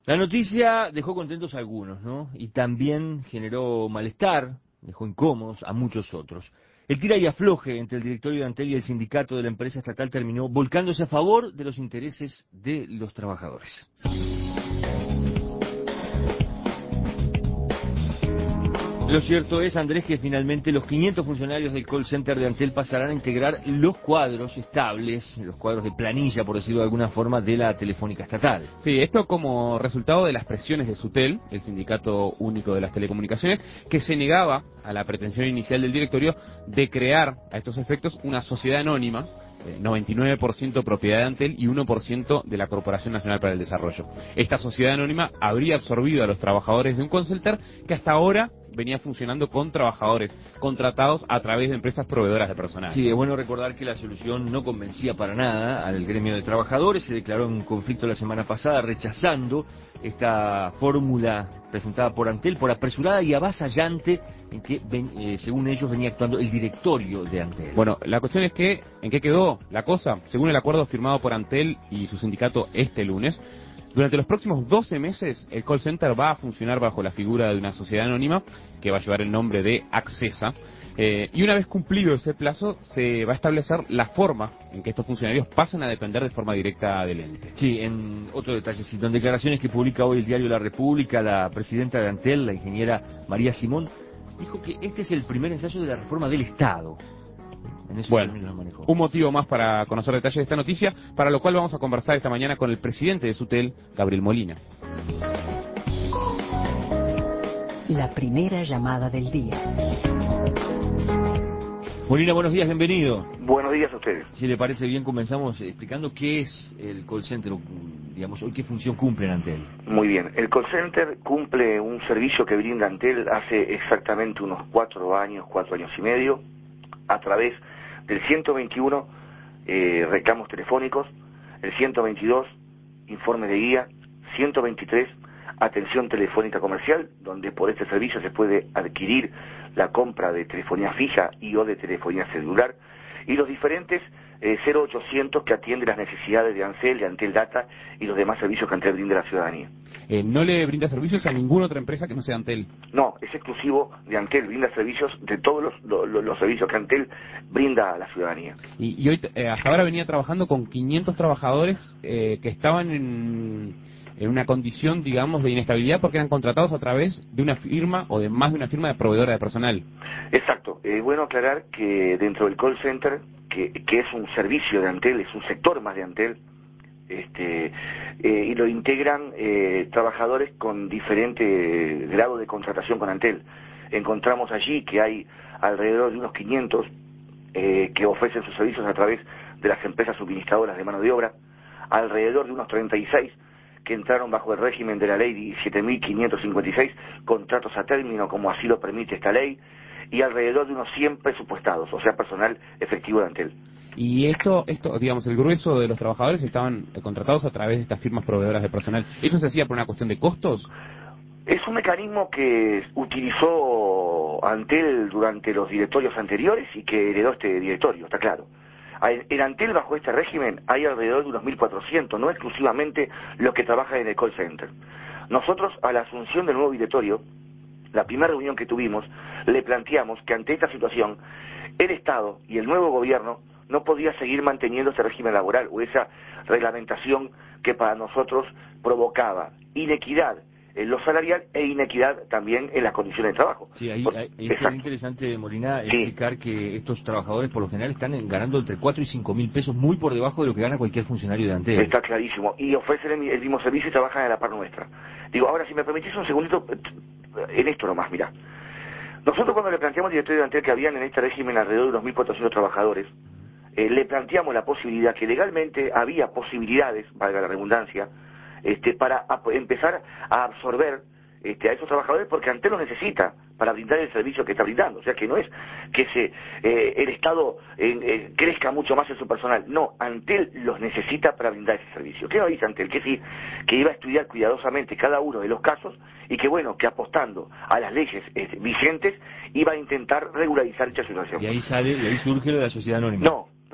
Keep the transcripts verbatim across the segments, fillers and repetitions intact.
La noticia dejó contentos a algunos, ¿no? Y también generó malestar, dejó incómodos a muchos otros. El tira y afloje entre el directorio de Antel y el sindicato de la empresa estatal terminó volcándose a favor de los intereses de los trabajadores. Lo cierto es, Andrés, que finalmente los quinientos funcionarios del call center de Antel pasarán a integrar los cuadros estables, los cuadros de planilla, por decirlo de alguna forma, de la Telefónica Estatal. Sí, esto como resultado de las presiones de SUTEL, el Sindicato Único de las Telecomunicaciones, que se negaba a la pretensión inicial del directorio de crear a estos efectos una sociedad anónima, noventa y nueve por ciento propiedad de Antel y uno por ciento de la Corporación Nacional para el Desarrollo. Esta sociedad anónima habría absorbido a los trabajadores de un call center que hasta ahora venía funcionando con trabajadores contratados a través de empresas proveedoras de personal. Sí, es bueno recordar que la solución no convencía para nada al gremio de trabajadores. Se declaró un conflicto la semana pasada rechazando esta fórmula presentada por Antel por apresurada y avasallante en que, ven, eh, según ellos, venía actuando el directorio de Antel. Bueno, la cuestión es que, ¿en qué quedó la cosa? Según el acuerdo firmado por Antel y su sindicato este lunes, durante los próximos doce meses, el call center va a funcionar bajo la figura de una sociedad anónima que va a llevar el nombre de Accesa. Eh, y una vez cumplido ese plazo, se va a establecer la forma en que estos funcionarios pasan a depender de forma directa del ente. Sí, en otro detalle, sí, en declaraciones que publica hoy el diario La República, la presidenta de Antel, la ingeniera María Simón, dijo que este es el primer ensayo de la reforma del Estado. En eso bueno, un motivo más para conocer detalles de esta noticia, para lo cual vamos a conversar esta mañana con el presidente de SUTEL, Gabriel Molina. La primera llamada del día. Molina, buenos días, bienvenido. Buenos días a ustedes. Si le parece bien, comenzamos explicando qué es el call center, digamos, hoy qué función cumple en Antel. Muy bien, el call center cumple un servicio que brinda Antel hace exactamente unos cuatro años, cuatro años y medio, a través del ciento veintiuno, eh, reclamos telefónicos, el ciento veintidós, informe de guía, ciento veintitrés, atención telefónica comercial, donde por este servicio se puede adquirir la compra de telefonía fija y o de telefonía celular, y los diferentes eh, cero ochocientos que atienden las necesidades de Antel, de Antel Data y los demás servicios que Antel brinda a la ciudadanía. Eh, ¿No le brinda servicios a ninguna otra empresa que no sea Antel? No, es exclusivo de Antel, brinda servicios de todos los, los, los servicios que Antel brinda a la ciudadanía. Y, y hoy, eh, hasta ahora venía trabajando con quinientos trabajadores eh, que estaban en, en una condición, digamos, de inestabilidad porque eran contratados a través de una firma o de más de una firma de proveedora de personal. Exacto. Es eh, bueno aclarar que dentro del call center, que, que es un servicio de Antel, es un sector más de Antel, este eh, y lo integran eh, trabajadores con diferente grado de contratación con Antel. Encontramos allí que hay alrededor de unos quinientos eh, que ofrecen sus servicios a través de las empresas suministradoras de mano de obra, alrededor de unos treinta y seis que entraron bajo el régimen de la ley diecisiete mil quinientos cincuenta y seis, contratos a término como así lo permite esta ley, y alrededor de unos cien presupuestados, o sea, personal efectivo de Antel. Y esto, esto, digamos, el grueso de los trabajadores estaban contratados a través de estas firmas proveedoras de personal. ¿Eso se hacía por una cuestión de costos? Es un mecanismo que utilizó Antel durante los directorios anteriores y que heredó este directorio, está claro. En Antel, bajo este régimen, hay alrededor de unos mil cuatrocientos, no exclusivamente los que trabajan en el call center. Nosotros, a la asunción del nuevo directorio, la primera reunión que tuvimos, le planteamos que ante esta situación, el Estado y el nuevo gobierno no podía seguir manteniendo ese régimen laboral o esa reglamentación que para nosotros provocaba inequidad en lo salarial e inequidad también en las condiciones de trabajo. Sí, ahí, ahí es interesante, Molina, explicar sí. que estos trabajadores por lo general están ganando entre cuatro y cinco mil pesos, muy por debajo de lo que gana cualquier funcionario de Antel. Está clarísimo, y ofrecen el, el mismo servicio y trabajan a la par nuestra. Digo, ahora si me permitís un segundito, en esto nomás, mirá. Nosotros cuando le planteamos al directorio de Antel que habían en este régimen alrededor de dos mil cuatrocientos trabajadores, eh, le planteamos la posibilidad, que legalmente había posibilidades, valga la redundancia, este, para a, empezar a absorber este, a esos trabajadores, porque Antel los necesita para brindar el servicio que está brindando. O sea, que no es que se eh, el Estado eh, eh, crezca mucho más en su personal. No, Antel los necesita para brindar ese servicio. ¿Qué nos dice Antel? Que sí, que iba a estudiar cuidadosamente cada uno de los casos y que, bueno, que apostando a las leyes eh, vigentes iba a intentar regularizar esta situación. Y ahí sale, y ahí surge lo de la sociedad anónima. No.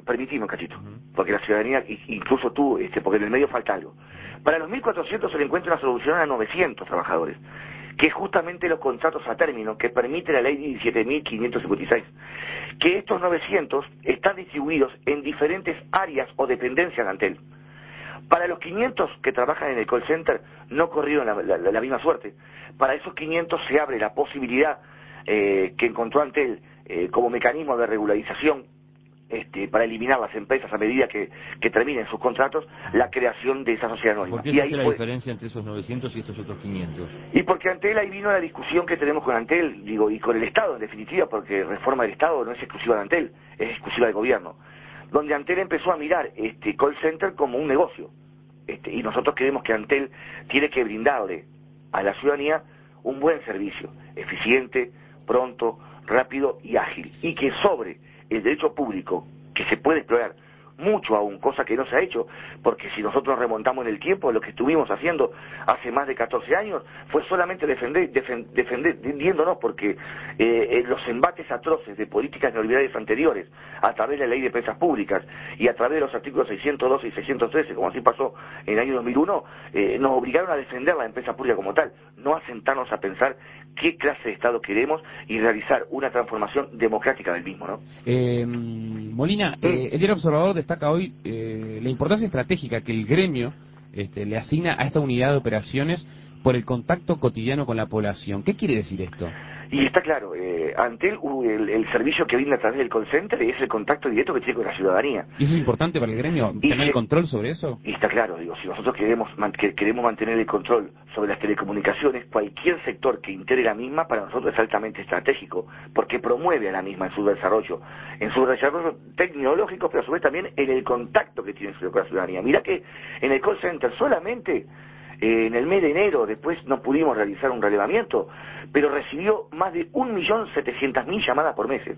permitime un cachito, porque la ciudadanía, incluso tú, este, porque en el medio falta algo. Para los mil cuatrocientos se le encuentra una solución a novecientos trabajadores, que es justamente los contratos a término que permite la ley diecisiete mil quinientos cincuenta y seis, que estos novecientos están distribuidos en diferentes áreas o dependencias de Antel. Para los quinientos que trabajan en el call center no corrieron la, la, la misma suerte. Para esos quinientos se abre la posibilidad eh, que encontró Antel eh, como mecanismo de regularización este, para eliminar las empresas a medida que, que terminen sus contratos, la creación de esa sociedad anónima. ¿Por qué se hace la fue... diferencia entre esos novecientos y estos otros quinientos? Y porque Antel, ahí vino la discusión que tenemos con Antel, digo, y con el Estado en definitiva, porque reforma del Estado no es exclusiva de Antel, es exclusiva del gobierno, donde Antel empezó a mirar este call center como un negocio, este, y nosotros creemos que Antel tiene que brindarle a la ciudadanía un buen servicio, eficiente, pronto, rápido y ágil, y que sobre el derecho público, que se puede explorar mucho aún, cosa que no se ha hecho, porque si nosotros remontamos en el tiempo, lo que estuvimos haciendo hace más de catorce años fue solamente defender, defend, defendiéndonos, porque eh, los embates atroces de políticas neoliberales anteriores, a través de la ley de empresas públicas y a través de los artículos seiscientos doce y seiscientos trece, como así pasó en el año dos mil uno, eh, nos obligaron a defender la empresa pública como tal, no a sentarnos a pensar qué clase de Estado queremos y realizar una transformación democrática del mismo, ¿no? Eh, Molina, eh, el Diario Observador destaca hoy eh, la importancia estratégica que el gremio este, le asigna a esta unidad de operaciones por el contacto cotidiano con la población. ¿Qué quiere decir esto? Y está claro, eh, Antel, el, el servicio que brinda a través del call center es el contacto directo que tiene con la ciudadanía. ¿Y eso es importante para el gremio, y tener se, el control sobre eso? Y está claro, digo, si nosotros queremos, man, que, queremos mantener el control sobre las telecomunicaciones, cualquier sector que integre la misma para nosotros es altamente estratégico, porque promueve a la misma en su desarrollo, en su desarrollo tecnológico, pero a su vez también en el contacto que tiene con la ciudadanía. Mira que en el call center solamente Eh, en el mes de enero, después no pudimos realizar un relevamiento, pero recibió más de un millón setecientas mil llamadas por mes.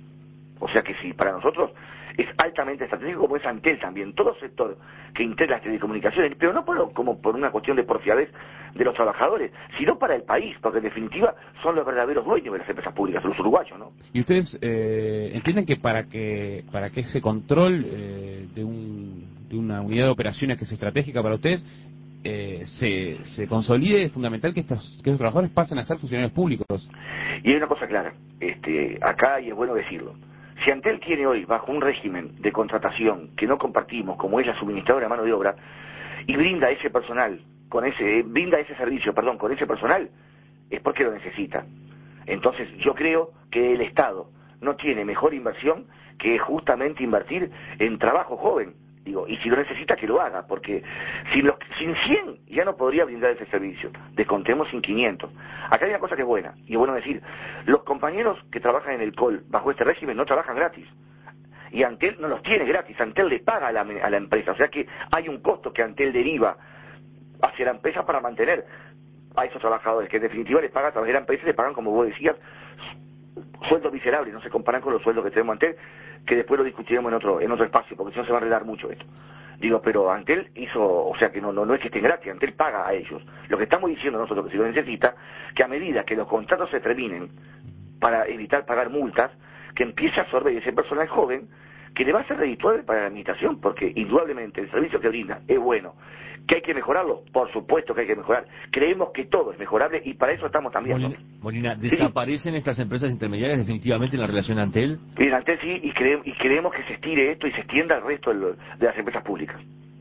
O sea que sí, para nosotros es altamente estratégico, como es Antel también, todo sector que integra las telecomunicaciones, pero no por, como por una cuestión de porfiadez de los trabajadores, sino para el país, porque en definitiva son los verdaderos dueños de las empresas públicas, los uruguayos, ¿no? ¿Y ustedes eh, entienden que para que para que ese control eh, de, un, de una unidad de operaciones que es estratégica para ustedes, Eh, se, se consolide, es fundamental que estos, que estos trabajadores pasen a ser funcionarios públicos? Y hay una cosa clara, este, acá, y es bueno decirlo, si Antel tiene hoy, bajo un régimen de contratación que no compartimos, como es la suministradora de mano de obra, y brinda ese personal, con ese, brinda ese servicio, perdón, con ese personal, es porque lo necesita. Entonces yo creo que el Estado no tiene mejor inversión que justamente invertir en trabajo joven. Digo, y si lo necesita, que lo haga, porque sin, los, sin cien ya no podría brindar ese servicio. Descontemos sin quinientos. Acá hay una cosa que es buena, y es bueno decir, los compañeros que trabajan en el call bajo este régimen no trabajan gratis. Y Antel no los tiene gratis, Antel le paga a la, a la empresa. O sea que hay un costo que Antel deriva hacia la empresa para mantener a esos trabajadores, que en definitiva les paga a través de la empresa y les pagan, como vos decías, sueldos miserables, no se comparan con los sueldos que tenemos Antel, que después lo discutiremos en otro en otro espacio, porque si no se va a arreglar mucho esto. Digo, pero Antel hizo, o sea que no, no, no es que estén gratis, Antel paga a ellos. Lo que estamos diciendo nosotros, que si lo necesita, que a medida que los contratos se terminen, para evitar pagar multas, que empiece a absorber ese personal joven, que le va a ser redituable para la administración, porque indudablemente el servicio que brinda es bueno. ¿Que hay que mejorarlo? Por supuesto que hay que mejorar. Creemos que todo es mejorable y para eso estamos también. Molina, Molina, ¿desaparecen sí. estas empresas intermediarias definitivamente en la relación Antel? En Antel sí, y, cre y creemos que se estire esto y se extienda al resto de, lo, de las empresas públicas.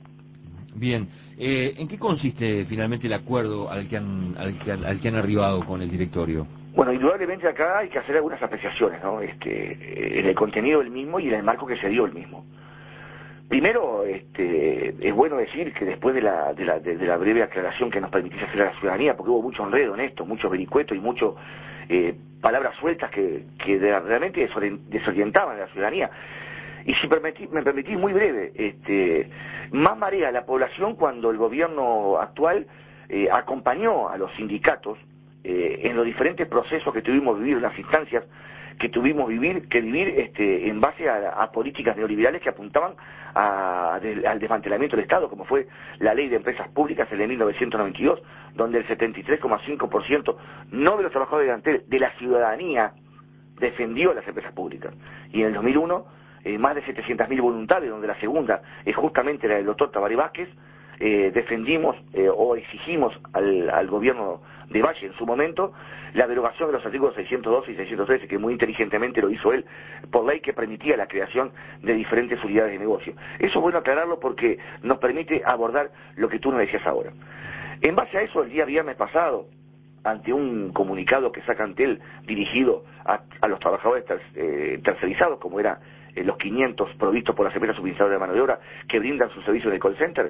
Bien. Eh, ¿En qué consiste finalmente el acuerdo al que, han, al, que, al que han arribado con el directorio? Bueno, indudablemente acá hay que hacer algunas apreciaciones, ¿no? Este, en el contenido del mismo y en el marco que se dio el mismo. Primero, este, es bueno decir que después de la, de la, de, de la breve aclaración que nos permitiese hacer a la ciudadanía, porque hubo mucho enredo en esto, mucho vericueto y mucho eh, palabras sueltas que, que de, realmente desorientaban a la ciudadanía. Y si permití, me permitís muy breve, este, más marea a la población cuando el gobierno actual eh, acompañó a los sindicatos eh, en los diferentes procesos que tuvimos que vivir, en las instancias que tuvimos vivir, que vivir este, en base a, a políticas neoliberales que apuntaban a, de, al desmantelamiento del Estado, como fue la ley de empresas públicas en el mil novecientos noventa y dos, donde el setenta y tres coma cinco por ciento, no de los trabajadores de Antel, de la ciudadanía, defendió las empresas públicas. Y en el dos mil uno, eh, más de setecientos mil voluntarios, donde la segunda es justamente la del doctor Tabaré Vázquez. Eh, defendimos eh, o exigimos al, al gobierno de Valle en su momento la derogación de los artículos seiscientos doce y seiscientos trece, que muy inteligentemente lo hizo él, por ley que permitía la creación de diferentes unidades de negocio. Eso es bueno aclararlo porque nos permite abordar lo que tú nos decías ahora. En base a eso, el día viernes pasado, ante un comunicado que saca Antel dirigido a, a los trabajadores ter, eh, tercerizados, como era eh, los quinientos provistos por las empresas suministradoras de mano de obra que brindan sus servicios de call center,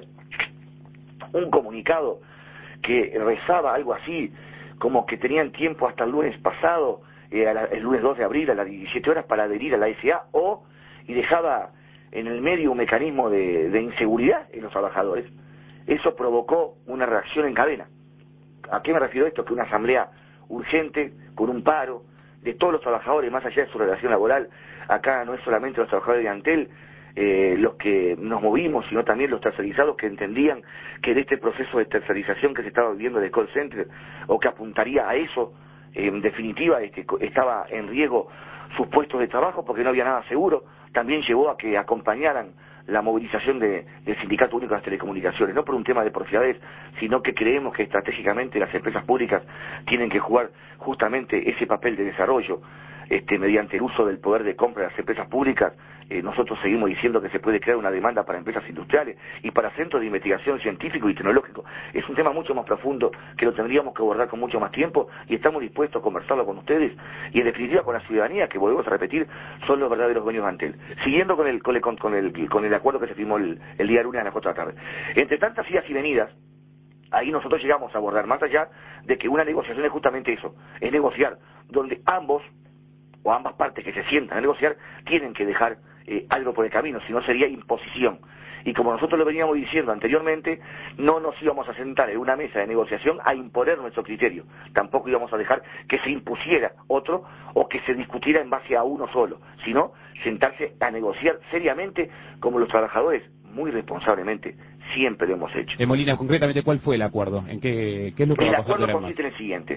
un comunicado que rezaba algo así como que tenían tiempo hasta el lunes pasado, eh, a la, el lunes dos de abril a las diecisiete horas para adherir a la S A, o y dejaba en el medio un mecanismo de, de inseguridad en los trabajadores. Eso provocó una reacción en cadena. ¿A qué me refiero esto? Que una asamblea urgente, con un paro de todos los trabajadores, más allá de su relación laboral, acá no es solamente los trabajadores de Antel eh, los que nos movimos, sino también los tercerizados que entendían que de este proceso de tercerización que se estaba viviendo de call center, o que apuntaría a eso, eh, en definitiva este, estaba en riesgo sus puestos de trabajo porque no había nada seguro, también llevó a que acompañaran la movilización de, del Sindicato Único de las Telecomunicaciones, no por un tema de porfiadez, sino que creemos que estratégicamente las empresas públicas tienen que jugar justamente ese papel de desarrollo, este, mediante el uso del poder de compra de las empresas públicas. Eh, nosotros seguimos diciendo que se puede crear una demanda para empresas industriales y para centros de investigación científico y tecnológico. Es un tema mucho más profundo que lo tendríamos que abordar con mucho más tiempo y estamos dispuestos a conversarlo con ustedes y en definitiva con la ciudadanía, que volvemos a repetir, son los verdaderos dueños de Antel. Siguiendo con el, con el, con el, con el acuerdo que se firmó el, el día lunes a las cuatro de la tarde. Entre tantas idas y venidas, ahí nosotros llegamos a abordar, más allá de que una negociación es justamente eso, es negociar, donde ambos o ambas partes que se sientan a negociar tienen que dejar eh, algo por el camino, si no sería imposición. Y como nosotros lo veníamos diciendo anteriormente, no nos íbamos a sentar en una mesa de negociación a imponer nuestro criterio, tampoco íbamos a dejar que se impusiera otro o que se discutiera en base a uno solo, sino sentarse a negociar seriamente como los trabajadores, muy responsablemente, siempre lo hemos hecho. Eh, Molina, concretamente, ¿cuál fue el acuerdo? ¿En qué, qué es lo que el va a pasar? El acuerdo consiste en el siguiente: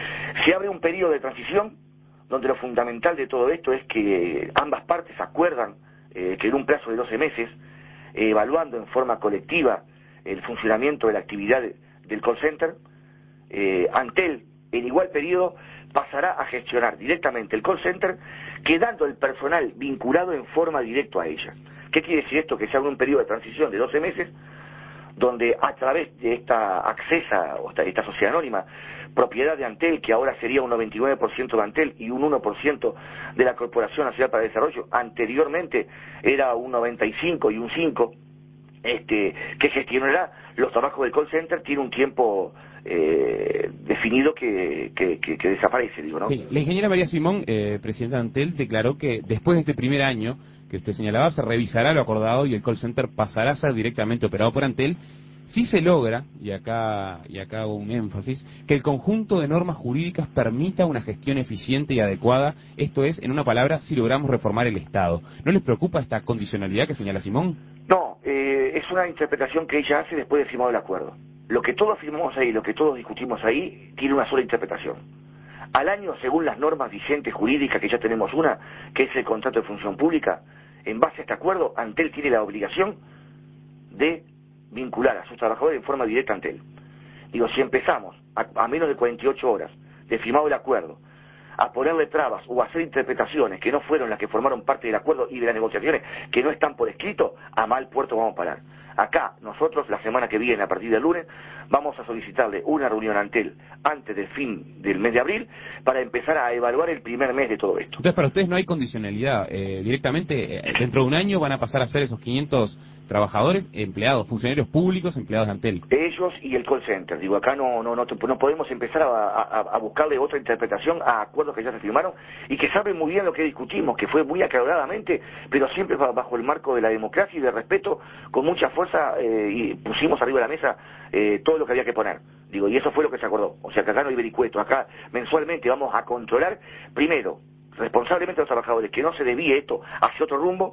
se abre un periodo de transición donde lo fundamental de todo esto es que ambas partes acuerdan eh, que en un plazo de doce meses, eh, evaluando en forma colectiva el funcionamiento de la actividad de, del call center, eh, Antel en igual periodo pasará a gestionar directamente el call center, quedando el personal vinculado en forma directa a ella. ¿Qué quiere decir esto? Que se abre un periodo de transición de doce meses, donde a través de esta accesa, o esta, esta sociedad anónima, propiedad de Antel, que ahora sería un noventa y nueve por ciento de Antel y un uno por ciento de la Corporación Nacional para el Desarrollo, anteriormente era un noventa y cinco y un cinco, este, que gestionará los trabajos del call center, tiene un tiempo eh, definido que, que, que, que desaparece, digo, ¿no? Sí, la ingeniera María Simón, eh, presidenta de Antel, declaró que después de este primer año que usted señalaba, se revisará lo acordado y el call center pasará a ser directamente operado por Antel, si se logra, y acá, y acá hago un énfasis, que el conjunto de normas jurídicas permita una gestión eficiente y adecuada, esto es, en una palabra, si logramos reformar el Estado. ¿No les preocupa esta condicionalidad que señala Simón? No, eh, es una interpretación que ella hace después de firmado el acuerdo. Lo que todos firmamos ahí, lo que todos discutimos ahí, tiene una sola interpretación. Al año, según las normas vigentes jurídicas, que ya tenemos una, que es el contrato de función pública, en base a este acuerdo, Antel tiene la obligación de vincular a sus trabajadores en forma directa a Antel. Digo, si empezamos a, a menos de cuarenta y ocho horas de firmado el acuerdo, a ponerle trabas o a hacer interpretaciones que no fueron las que formaron parte del acuerdo y de las negociaciones que no están por escrito, a mal puerto vamos a parar. Acá, nosotros, la semana que viene, a partir del lunes, vamos a solicitarle una reunión a Antel antes del fin del mes de abril para empezar a evaluar el primer mes de todo esto. Entonces, para ustedes no hay condicionalidad. Eh, directamente, eh, dentro de un año van a pasar a ser esos quinientos trabajadores, empleados, funcionarios públicos, empleados de Antel. Ellos y el call center. Digo, acá no no no, no podemos empezar a, a, a buscarle otra interpretación a acuerdos que ya se firmaron y que saben muy bien lo que discutimos, que fue muy acaloradamente, pero siempre bajo el marco de la democracia y de respeto, con mucha fuerza, eh, y pusimos arriba de la mesa eh, todo lo que había que poner. Digo, y eso fue lo que se acordó. O sea, que acá no hay vericueto. Acá mensualmente vamos a controlar, primero, responsablemente a los trabajadores, que no se desvíe esto hacia otro rumbo.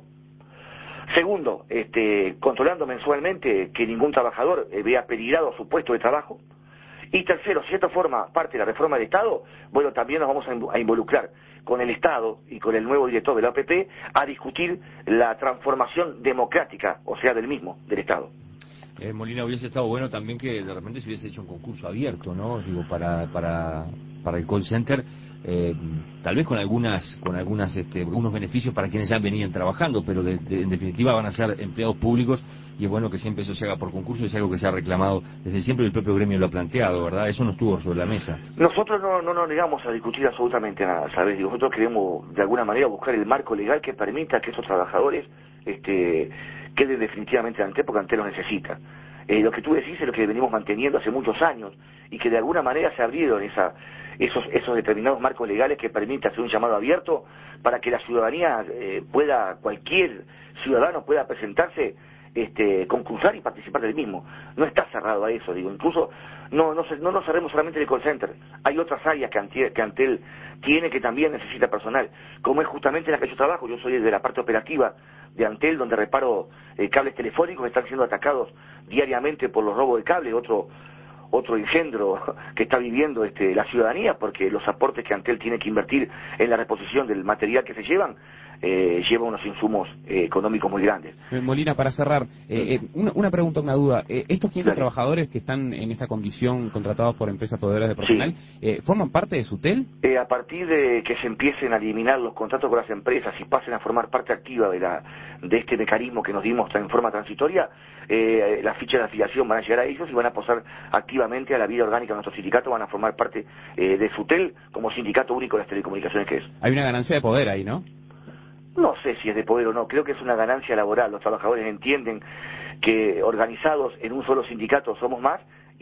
Segundo, este, controlando mensualmente que ningún trabajador eh, vea peligrado su puesto de trabajo. Y tercero, si esto forma parte de la reforma del Estado, bueno, también nos vamos a involucrar con el Estado y con el nuevo director de la O P P a discutir la transformación democrática, o sea, del mismo, del Estado. Eh, Molina, hubiese estado bueno también que de repente se hubiese hecho un concurso abierto, ¿no? Digo, para para para el call center, eh, tal vez con algunas con algunas este, algunos beneficios para quienes ya venían trabajando, pero de, de, en definitiva van a ser empleados públicos y es bueno que siempre eso se haga por concurso, es algo que se ha reclamado desde siempre y el propio gremio lo ha planteado, ¿verdad? Eso no estuvo sobre la mesa. Nosotros no, no nos negamos a discutir absolutamente nada, ¿sabes? Digo, nosotros queremos de alguna manera buscar el marco legal que permita que esos trabajadores este, queden definitivamente ante Antel, porque Antel los necesita. Eh, lo que tú decís es lo que venimos manteniendo hace muchos años y que de alguna manera se abrieron esa, esos, esos determinados marcos legales que permitan hacer un llamado abierto para que la ciudadanía eh, pueda, cualquier ciudadano pueda presentarse, este, concursar y participar del mismo. No está cerrado a eso, digo, incluso no, no, no nos cerremos solamente el call center, hay otras áreas que Antel, que Antel tiene que también necesita personal, como es justamente la que yo trabajo. Yo soy de la parte operativa de Antel, donde reparo eh, cables telefónicos que están siendo atacados diariamente por los robos de cable, otro otro engendro que está viviendo este, la ciudadanía, porque los aportes que Antel tiene que invertir en la reposición del material que se llevan, eh, lleva unos insumos eh, económicos muy grandes. Molina, para cerrar, eh, eh, una, una pregunta, una duda. Eh, ¿Estos quinientos Dale. trabajadores que están en esta condición contratados por empresas proveedoras de personal, sí. eh, forman parte de SUTEL? Eh, a partir de que se empiecen a eliminar los contratos con las empresas y pasen a formar parte activa de la de este mecanismo que nos dimos en forma transitoria, eh, las fichas de afiliación van a llegar a ellos y van a pasar activamente a la vida orgánica de nuestro sindicato, van a formar parte eh, de SUTEL como sindicato único de las telecomunicaciones que es. Hay una ganancia de poder ahí, ¿no? No sé si es de poder o no, creo que es una ganancia laboral. Los trabajadores entienden que organizados en un solo sindicato somos más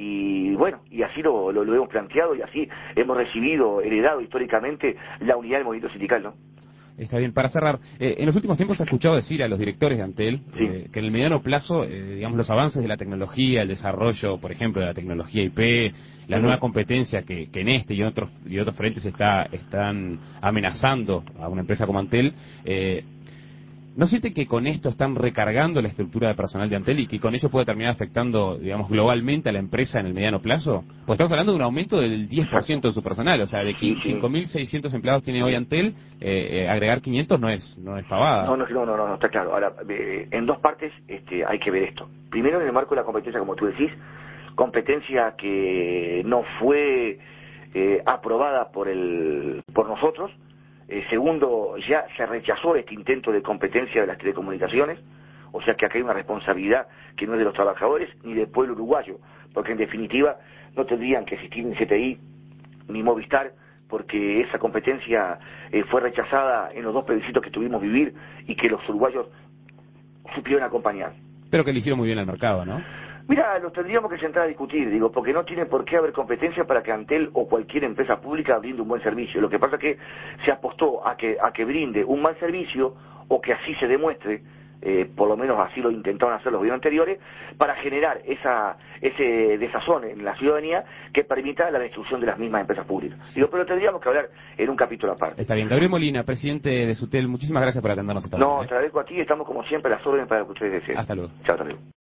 y bueno, y así lo, lo, lo hemos planteado y así hemos recibido, heredado históricamente la unidad del movimiento sindical, ¿no? Está bien. Para cerrar, eh, en los últimos tiempos se ha escuchado decir a los directores de Antel sí. eh, que en el mediano plazo, eh, digamos, los avances de la tecnología, el desarrollo, por ejemplo, de la tecnología I P, la uh-huh. nueva competencia que, que en este y otros y otros frentes está están amenazando a una empresa como Antel, eh, ¿no siente que con esto están recargando la estructura de personal de Antel y que con ello puede terminar afectando, digamos, globalmente a la empresa en el mediano plazo? Pues estamos hablando de un aumento del diez por ciento de su personal, o sea, de cinco mil seiscientos empleados tiene hoy Antel, eh, eh, agregar quinientos no es no es pavada. No, no, no, no, no, está claro. Ahora, eh, en dos partes este, hay que ver esto. Primero, en el marco de la competencia, como tú decís, competencia que no fue eh, aprobada por el por nosotros. Eh, segundo, ya se rechazó este intento de competencia de las telecomunicaciones, o sea que acá hay una responsabilidad que no es de los trabajadores ni del pueblo uruguayo, porque en definitiva no tendrían que existir ni C T I ni Movistar, porque esa competencia eh, fue rechazada en los dos plebiscitos que tuvimos vivir y que los uruguayos supieron acompañar. Pero que le hicieron muy bien al mercado, ¿no? Mira, los tendríamos que sentar a discutir, digo, porque no tiene por qué haber competencia para que Antel o cualquier empresa pública brinde un buen servicio. Lo que pasa es que se apostó a que a que brinde un mal servicio o que así se demuestre, eh, por lo menos así lo intentaron hacer los gobiernos anteriores, para generar esa ese desazón en la ciudadanía que permita la destrucción de las mismas empresas públicas. Digo, pero tendríamos que hablar en un capítulo aparte. Está bien. Gabriel Molina, presidente de SUTEL, muchísimas gracias por atendernos esta No, tarde. te agradezco a ti, estamos como siempre a las órdenes para lo que ustedes deseen. Hasta luego. Chao, hasta luego.